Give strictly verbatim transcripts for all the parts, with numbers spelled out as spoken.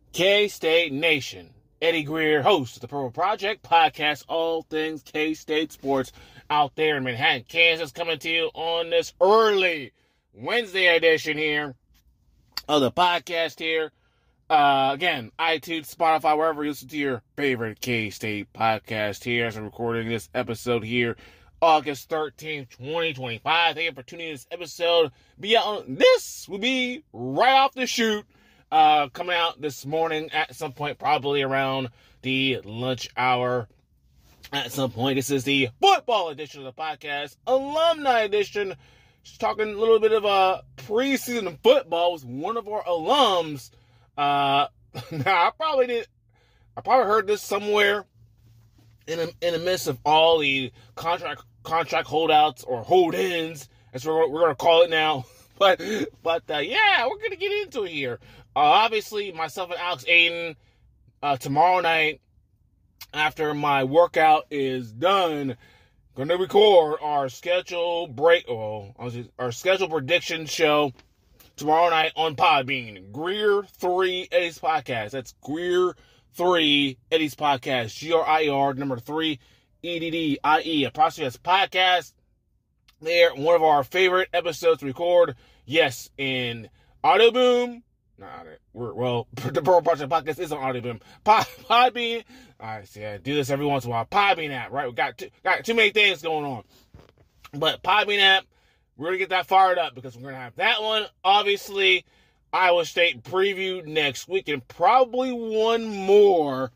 K-State Nation. Eddie Greer, host of the Purple Project podcast, all things K-State sports out there in Manhattan, Kansas, coming to you on this early Wednesday edition here of the podcast here. Uh, again, iTunes, Spotify, wherever you listen to your favorite K-State podcast here as I'm recording this episode here, August thirteenth, twenty twenty-five. Thank you for tuning in to this episode. Be out on, this will be right off the shoot. Uh, coming out this morning at some point, probably around the lunch hour at some point. This is the football edition of the podcast, alumni edition. Just talking a little bit of a preseason football with one of our alums. Uh, now I probably did, I probably heard this somewhere in the, in the midst of all the contract, contract holdouts or hold-ins. That's what we're, we're going to call it now. But, but, uh, yeah, we're going to get into it here. Uh, obviously, myself and Alex Aiden, uh, tomorrow night, after my workout is done, going to record our schedule break, well, our schedule prediction show tomorrow night on Podbean. Greer three Eddie's Podcast. That's Greer three Eddie's Podcast. G R I E R, number three, E D D I E, apostrophe S podcast. There, one of our favorite episodes to record. Yes, in Audio Boom. Nah, we're, well, the Purple Project Podcast is on Audio Boom. Pod, Podbean. I see, I do this every once in a while. Podbean app, right? We got too, got too many things going on. But Podbean app, we're going to get that fired up because we're going to have that one. Obviously, Iowa State preview next week and probably one more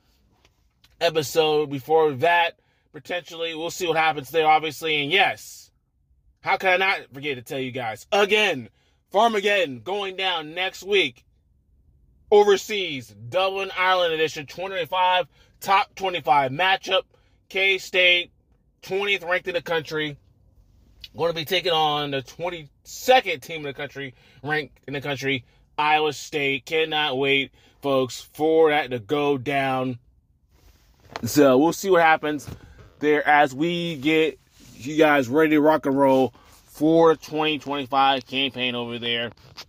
episode before that. Potentially, we'll see what happens there, obviously. And yes, how can I not forget to tell you guys, again, Farmageddon going down next week. Overseas, Dublin, Ireland edition, twenty twenty-five, top twenty-five matchup. K-State, twentieth ranked in the country. Going to be taking on the twenty-second team in the country, ranked in the country, Iowa State. Cannot wait, folks, for that to go down. So we'll see what happens there as we get you guys ready to rock and roll for the twenty twenty-five campaign over there.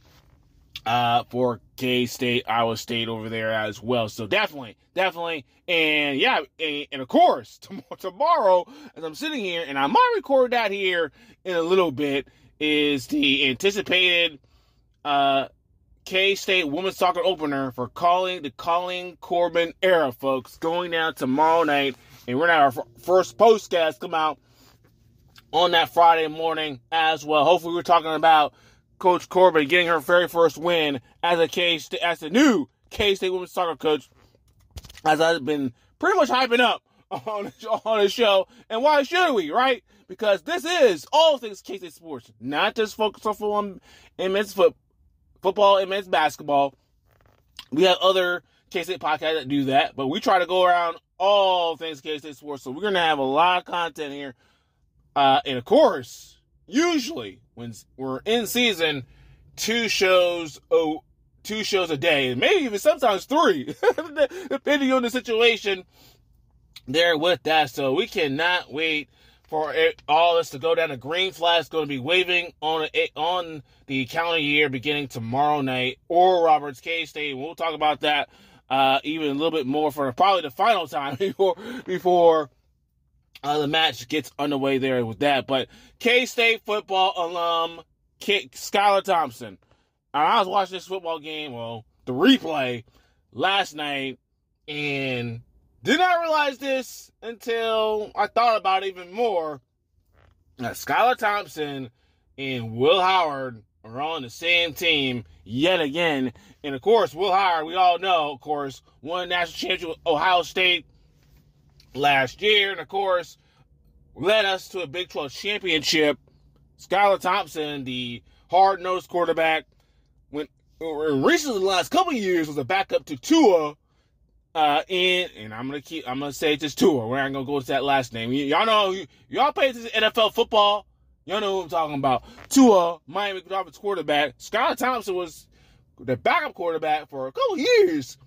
Uh, for K-State, Iowa State over there as well. So definitely, definitely. And yeah, and, and of course, tom- tomorrow, as I'm sitting here, and I might record that here in a little bit, is the anticipated uh, K-State women's soccer opener for calling the Colleen Corbin era, folks, going down tomorrow night. And we're going to have our f- first postcast come out on that Friday morning as well. Hopefully we're talking about Coach Corbin getting her very first win as a K as the new K-State women's soccer coach, as I've been pretty much hyping up on on the show. And why should we, right? Because this is all things K-State sports, not just focus on football and men's foot, football and men's basketball. We have other K-State podcasts that do that, but we try to go around all things K-State sports. So we're gonna have a lot of content here, uh, and of course, usually when we're in season, two shows, oh, two shows a day, maybe even sometimes three, depending on the situation there with that. So we cannot wait for it, all this to go down. The green flag is going to be waving on a, on the calendar year beginning tomorrow night. Oral Roberts, K-State. We'll talk about that uh, even a little bit more for probably the final time before before. Uh, the match gets underway there with that. But K-State football alum K- Skylar Thompson. I was watching this football game, well, the replay last night, and did not realize this until I thought about it even more. That Skylar Thompson and Will Howard are on the same team yet again. And, of course, Will Howard, we all know, of course, won national championship with Ohio State last year, and of course, led us to a Big twelve championship. Skylar Thompson, the hard-nosed quarterback, went recently the last couple of years was a backup to Tua. Uh, in and I'm gonna keep, I'm gonna say just Tua. We're not gonna go to that last name. Y- y'all know, y- y'all pay attention to N F L football. Y'all know who I'm talking about. Tua, Miami Dolphins quarterback. Skylar Thompson was the backup quarterback for a couple of years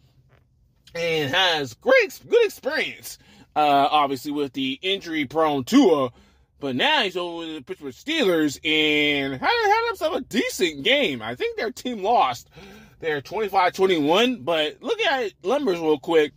and has great, good experience. Uh, obviously with the injury-prone Tua, but now he's over with the Pittsburgh Steelers and had, had himself a decent game. I think their team lost they're twenty-five twenty-one. But look at numbers real quick.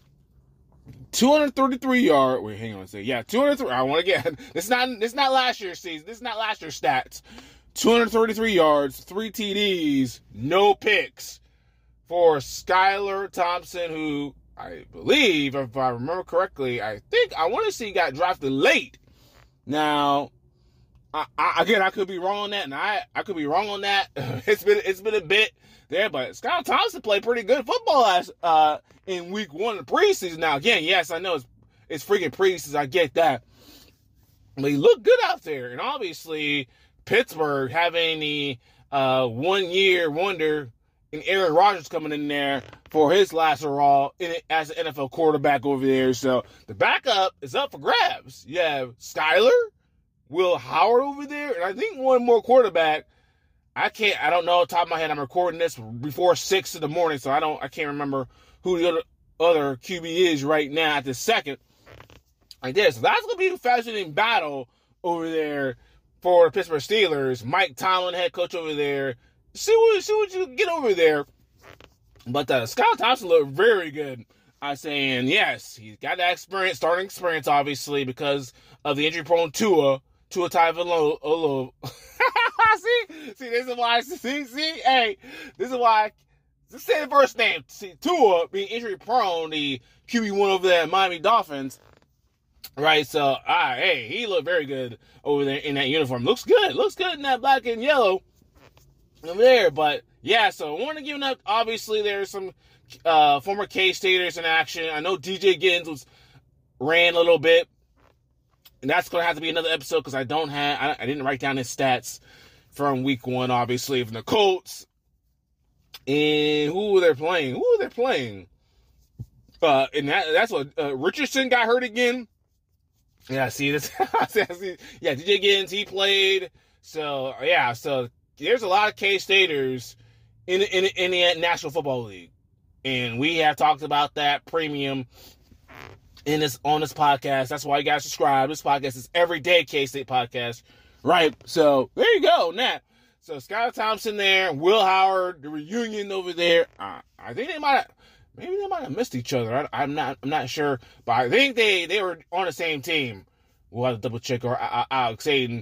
two hundred thirty-three yard. Wait, hang on a second. Yeah, two hundred three. I want to get. This is not. This is not last year's season. This is not last year's stats. two hundred thirty-three yards, three T Ds, no picks for Skylar Thompson, who I believe, if I remember correctly, I think I want to see got drafted late. Now, I, I, again, I could be wrong on that, and I, I could be wrong on that. it's been it's been a bit there, but Skylar Thompson played pretty good football last uh, in week one of the preseason. Now, again, yes, I know it's it's freaking preseason. I get that, but he looked good out there, and obviously Pittsburgh having the uh, one-year wonder in Aaron Rodgers coming in there for his last hurrah in, as an N F L quarterback over there. So the backup is up for grabs. You have Skylar, Will Howard over there, and I think one more quarterback. I can't. I don't know off the top of my head. I'm recording this before six in the morning, so I don't. I can't remember who the other, other Q B is right now at this second. Like this, so that's gonna be a fascinating battle over there for the Pittsburgh Steelers. Mike Tomlin, head coach over there. See what see what you get over there. But uh, Skylar Thompson looked very good. I saying yes, he's got that experience, starting experience, obviously because of the injury-prone Tua, Tua Tagovailoa. see, see, this is why. See, see, hey, this is why. Just say the first name. See, Tua being injury-prone, the Q B one over there at Miami Dolphins. Right, so ah, hey, he looked very good over there in that uniform. Looks good, looks good in that black and yellow over there. But yeah, so I want to give it up. Obviously, there's some uh, former K-Staters in action. I know D J Giddens was ran a little bit, and that's gonna have to be another episode because I don't have, I, I didn't write down his stats from week one, obviously from the Colts. And who were they playing? Who were they playing? Uh, and that, that's what uh, Richardson got hurt again. Yeah, see this. yeah, D J Giddens, he played. So yeah, so there's a lot of K-Staters in in in the National Football League, and we have talked about that premium in this on this podcast. That's why you guys subscribe. This podcast is everyday K-State podcast, right? So there you go. Now, so Skylar Thompson there, Will Howard, the reunion over there. Uh, I think they might have. Maybe they might have missed each other. I, I'm not. I'm not sure, but I think they, they were on the same team. We'll have to double check or uh, Alex Hayden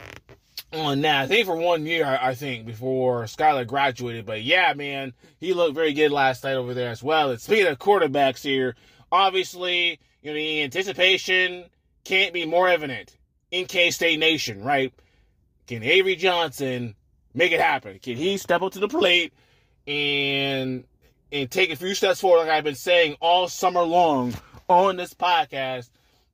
on that. I think for one year, I, I think before Skylar graduated. But yeah, man, he looked very good last night over there as well. And speaking of quarterbacks here, obviously, you know, the anticipation can't be more evident in K-State Nation, right? Can Avery Johnson make it happen? Can he step up to the plate and and take a few steps forward, like I've been saying all summer long on this podcast,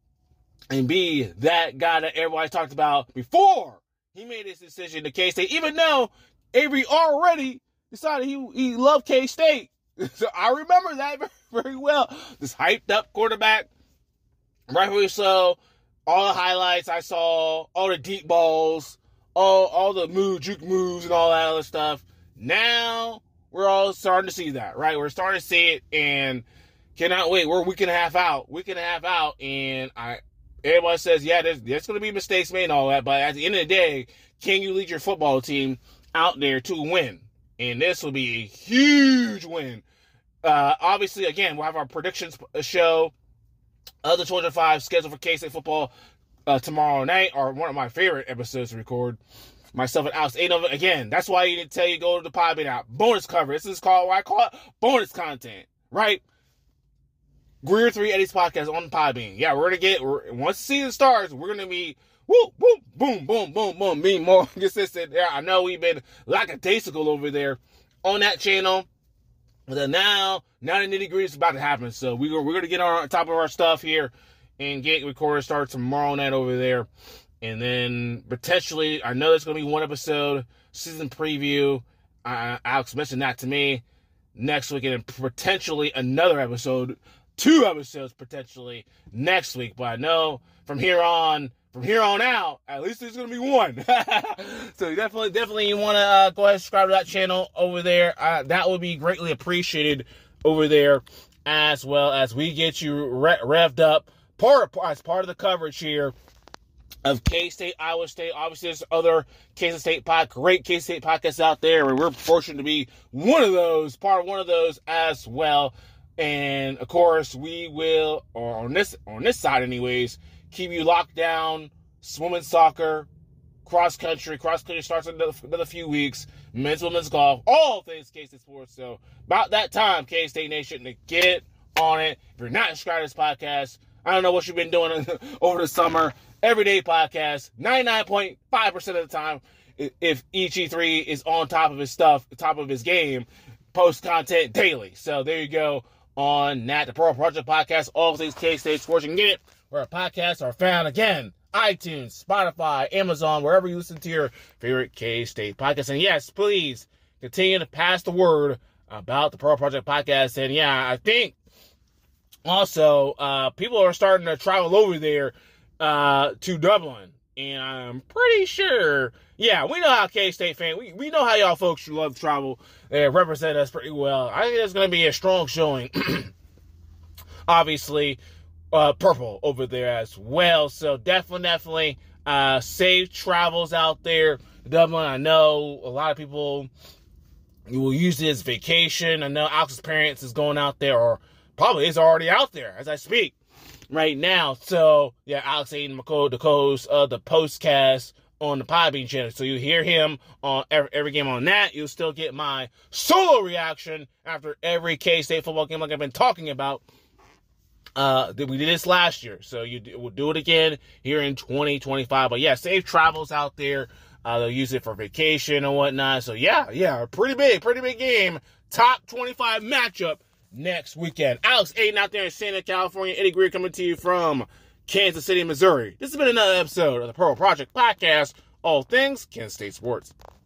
and be that guy that everybody talked about before he made his decision to K-State, even though Avery already decided he he loved K-State. So I remember that very, very well. This hyped up quarterback, rightfully so. All the highlights I saw, all the deep balls, all all the move, juke moves, and all that other stuff. Now we're all starting to see that, right? We're starting to see it, and cannot wait. We're a week and a half out, week and a half out, and I. Everybody says, yeah, there's, there's going to be mistakes made and all that, but at the end of the day, can you lead your football team out there to win? And this will be a huge win. Uh, obviously, again, we'll have our predictions show of the two hundred five scheduled for K-State football uh, tomorrow night, or one of my favorite episodes to record. Myself and Alex, eight of it. Again, that's why you didn't tell you go to the Podbean app. Bonus cover. This is called what I call it bonus content, right? Greer three Eddie's podcast on Podbean. Yeah, we're gonna get we're, once the season starts, we're gonna be whoop whoop boom boom boom boom being more consistent. Yeah, I know we've been lackadaisical over there on that channel, but then now now the nitty gritty is about to happen. So we we're gonna get on top of our stuff here and get recorded start tomorrow night over there. And then potentially, I know there's going to be one episode, season preview. Uh, Alex mentioned that to me next week. And potentially another episode, two episodes potentially next week. But I know from here on, from here on out, at least there's going to be one. So definitely, definitely you want to uh, go ahead and subscribe to that channel over there. Uh, that would be greatly appreciated over there, as well as we get you re- revved up part of, as part of the coverage here of K-State, Iowa State. Obviously, there's other K-State pod, great K-State podcasts out there, and we're fortunate to be one of those, part of one of those as well. And of course, we will, or on this on this side, anyways, keep you locked down. Women's soccer, cross country. Cross country starts in another, another few weeks. Men's, women's golf, all things K-State sports. So about that time, K-State Nation, to get on it. If you're not subscribed to this podcast, I don't know what you've been doing over the summer. Everyday podcast, ninety-nine point five percent of the time, if E G three is on top of his stuff, top of his game, post content daily. So there you go on that, the Pro Project Podcast, all things K-State Sports. You can get it where our podcasts are found. Again, iTunes, Spotify, Amazon, wherever you listen to your favorite K-State podcast. And yes, please continue to pass the word about the Pro Project Podcast. And yeah, I think also uh, people are starting to travel over there Uh, to Dublin, and I'm pretty sure, yeah, we know how K-State fan, we, we know how y'all folks who love travel uh, represent us pretty well. I think there's going to be a strong showing, obviously, uh, purple over there as well, so definitely, definitely, uh, safe travels out there, Dublin. I know a lot of people will use it as vacation. I know Alex's parents is going out there, or probably is already out there as I speak right now. So, yeah, Alex Aiden McCall, the co-host of the Postcast on the Podbean channel. So you hear him on every, every game on that. You'll still get my solo reaction after every K-State football game like I've been talking about. Uh, we did this last year. So you do, we'll do it again here in twenty twenty-five. But, yeah, safe travels out there. Uh, they'll use it for vacation and whatnot. So, yeah, yeah, pretty big, pretty big game. Top twenty-five matchup next weekend. Alex Aiden out there in Santa, California. Eddie Greer coming to you from Kansas City, Missouri. This has been another episode of the Pro Project Podcast, all things Kansas State sports.